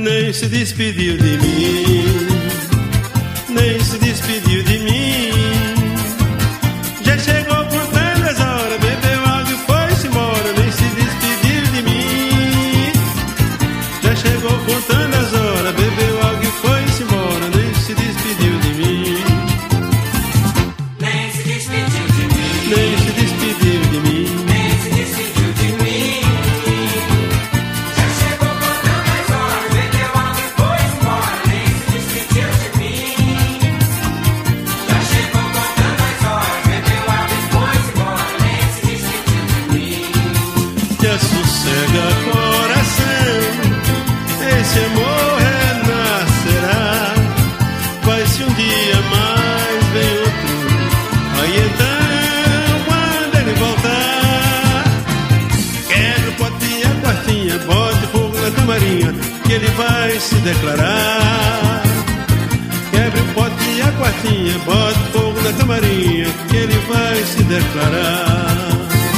Nem se despediu de mim, nem se despediu de mim. Já chegou contando as horas, bebeu água e foi-se embora. Nem se despediu de mim. Já chegou contando as horas, bebeu água e foi-se embora. Nem se despediu de mim. Nem se despediu de mim. Nem se despediu de mim. Nem se despediu de mim. Já chegou contando as horas, bebeu água e foi-se embora. Nem se despediu de mim. Já chegou contando as horas, bebeu água e foi-se embora. Nem se despediu de mim. Já sossega coração, esse amor renascerá. Vai-se um dia mais, vem outro. Aí então, quando ele voltar, quebra o pote e a quartinha, bote fogo na camarinha, que ele vai se declarar. Quebre o pote e a quartinha, bote fogo na camarinha, que ele vai se declarar.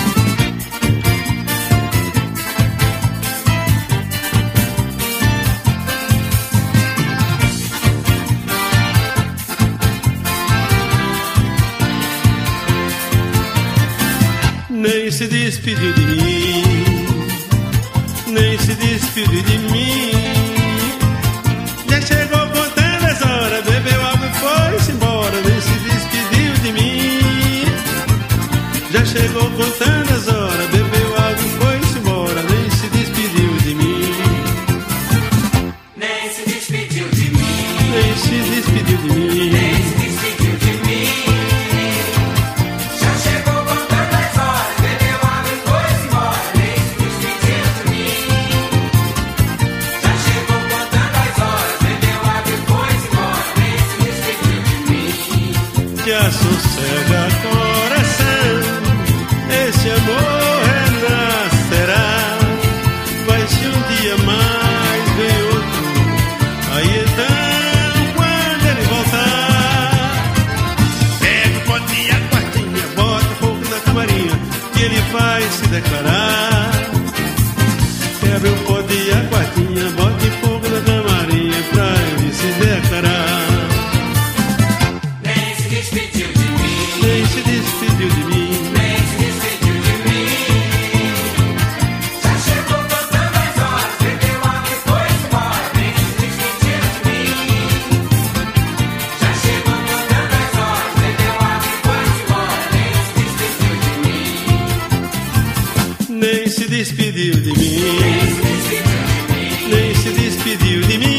Nem se despediu de mim, nem se despediu de mim. Já chegou contando as horas, bebeu água e foi-se embora. Nem se despediu de mim. Já chegou contando as horas, bebeu água e foi-se embora. Nem se despediu de mim. Nem se despediu de mim. Nem se despediu de mim. Nem se despediu de mim. Já chegou contando as horas, bebeu água e foi-se embora. Nem se despediu de mim. Já chegou contando as horas, bebeu água e foi-se embora. Nem se despediu de mim. Já sossega coração, esse amor renascerá. Vai-se um dia mais, vem outro. Aí então, quando ele voltar, pega o pote e a quartinha, bota fogo na camarinha, que ele vai se declarar. Quebra o pote e a quartinha, bote fogo na camarinha, pra ele se declarar. Nem se despediu de mim. Nem se despediu de mim. Nem se despediu de mim. Já chegou contando as horas, bebeu água e foi-se embora. Nem se despediu de mim. Já chegou contando as horas, bebeu água e foi-se embora. Nem se despediu de mim. Nem se despediu de mim. Nem se despediu de mim. Nem se despediu de mim.